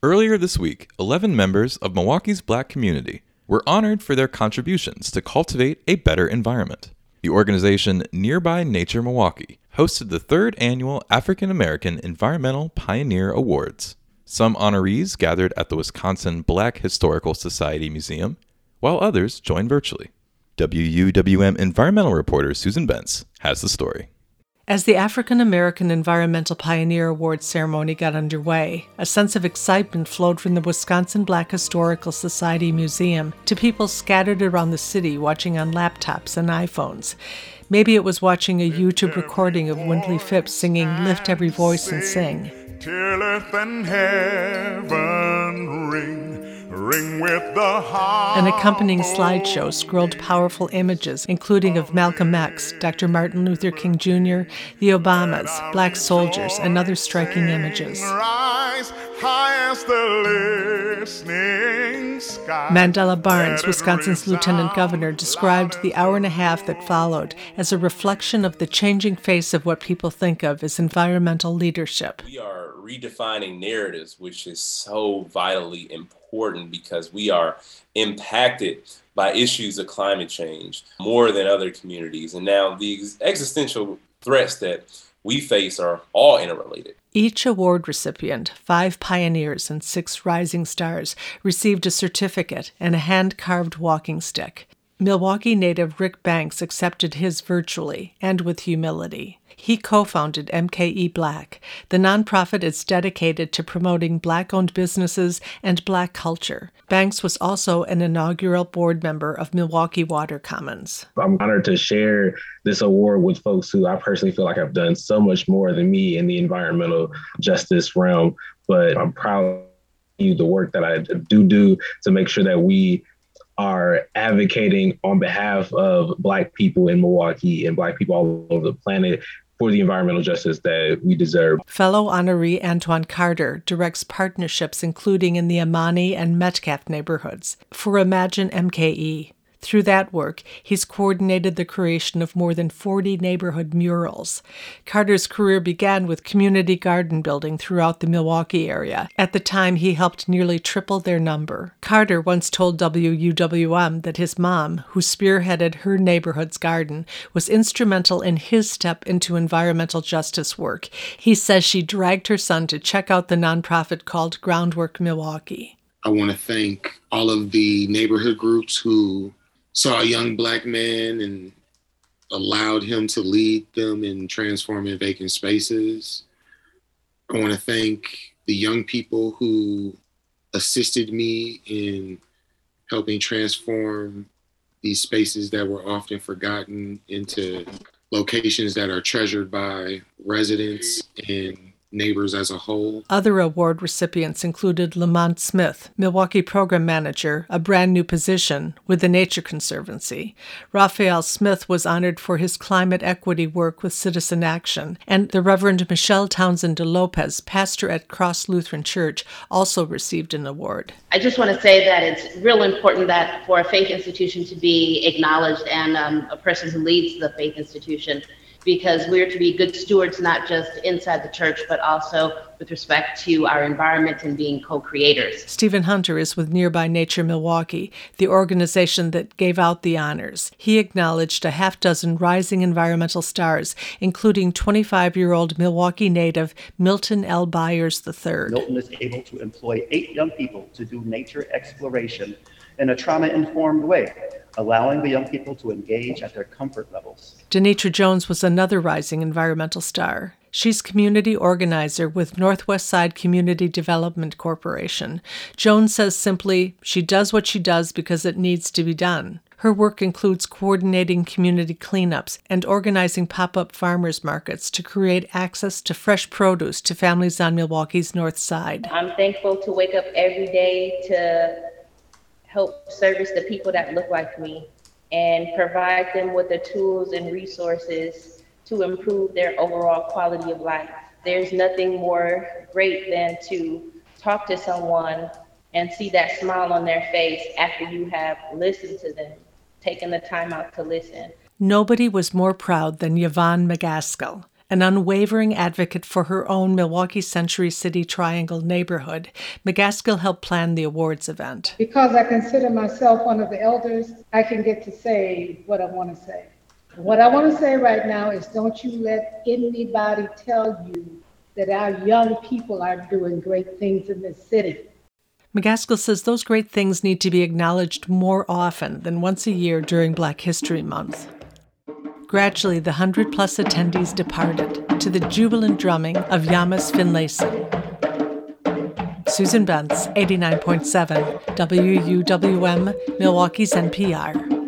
Earlier this week, 11 members of Milwaukee's Black community were honored for their contributions to cultivate a better environment. The organization Nearby Nature Milwaukee hosted the third annual African American Environmental Pioneer Awards. Some honorees gathered at the Wisconsin Black Historical Society Museum, while others joined virtually. WUWM environmental reporter Susan Bentz has the story. As the African American Environmental Pioneer Awards ceremony got underway, a sense of excitement flowed from the Wisconsin Black Historical Society Museum to people scattered around the city watching on laptops and iPhones. Maybe it was watching a YouTube recording of Wendley Phipps singing Lift Every Voice and Sing. Till earth and heaven ring with the heart. An accompanying slideshow scrolled powerful images, including of Malcolm X, Dr. Martin Luther King Jr., the Obamas, black soldiers, and other striking images. Rise high as the listening sky. Mandela Barnes, Wisconsin's lieutenant governor, described the hour and a half that followed as a reflection of the changing face of what people think of as environmental leadership. We are redefining narratives, which is so vitally important because we are impacted by issues of climate change more than other communities. And now the existential threats that we face are all interrelated. Each award recipient, 5 pioneers and 6 rising stars, received a certificate and a hand-carved walking stick. Milwaukee native Rick Banks accepted his virtually and with humility. He co-founded MKE Black. The nonprofit is dedicated to promoting Black-owned businesses and Black culture. Banks was also an inaugural board member of Milwaukee Water Commons. I'm honored to share this award with folks who I personally feel like have done so much more than me in the environmental justice realm, but I'm proud of the work that I do to make sure that we are advocating on behalf of Black people in Milwaukee and Black people all over the planet for the environmental justice that we deserve. Fellow honoree Antoine Carter directs partnerships including in the Amani and Metcalf neighborhoods for Imagine MKE. Through that work, he's coordinated the creation of more than 40 neighborhood murals. Carter's career began with community garden building throughout the Milwaukee area. At the time, he helped nearly triple their number. Carter once told WUWM that his mom, who spearheaded her neighborhood's garden, was instrumental in his step into environmental justice work. He says she dragged her son to check out the nonprofit called Groundwork Milwaukee. I want to thank all of the neighborhood groups who saw a young Black man and allowed him to lead them in transforming vacant spaces. I want to thank the young people who assisted me in helping transform these spaces that were often forgotten into locations that are treasured by residents and neighbors as a whole. Other award recipients included Lamont Smith, Milwaukee Program Manager, a brand new position with the Nature Conservancy. Raphael Smith was honored for his climate equity work with Citizen Action, and the Reverend Michelle Townsend de Lopez, pastor at Cross Lutheran Church, also received an award. I just want to say that it's real important that for a faith institution to be acknowledged and a person who leads the faith institution, because we're to be good stewards, not just inside the church, but also with respect to our environment and being co-creators. Stephen Hunter is with Nearby Nature Milwaukee, the organization that gave out the honors. He acknowledged a half-dozen rising environmental stars, including 25-year-old Milwaukee native Milton L. Byers III. Milton is able to employ 8 young people to do nature exploration in a trauma-informed way, allowing the young people to engage at their comfort levels. Denitra Jones was another rising environmental star. She's community organizer with Northwest Side Community Development Corporation. Jones says simply, she does what she does because it needs to be done. Her work includes coordinating community cleanups and organizing pop-up farmers markets to create access to fresh produce to families on Milwaukee's North Side. I'm thankful to wake up every day to help service the people that look like me and provide them with the tools and resources to improve their overall quality of life. There's nothing more great than to talk to someone and see that smile on their face after you have listened to them, taken the time out to listen. Nobody was more proud than Yvonne McGaskill. An unwavering advocate for her own Milwaukee Century City Triangle neighborhood, McGaskill helped plan the awards event. Because I consider myself one of the elders, I can get to say what I want to say. What I want to say right now is don't you let anybody tell you that our young people are doing great things in this city. McGaskill says those great things need to be acknowledged more often than once a year during Black History Month. Gradually, the 100-plus attendees departed to the jubilant drumming of Yamas Finlayson. Susan Bentz, 89.7 WUWM, Milwaukee's NPR.